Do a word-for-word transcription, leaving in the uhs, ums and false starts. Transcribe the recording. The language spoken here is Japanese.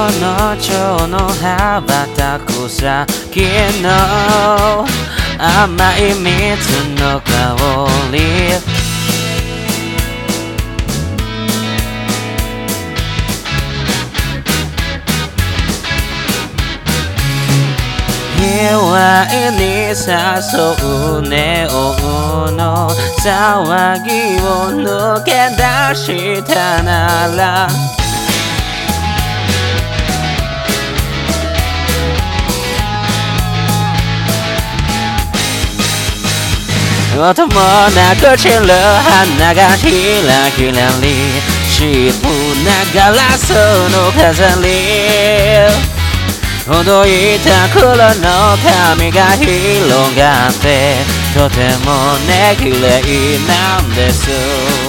蝶の羽ばたく先の甘い蜜の香り祝いに誘うネオンの騒ぎを抜け出したなら音もなく散る花がひらひらり渋なガラスの飾りほどいた黒の髪が広がってとてもね綺麗なんです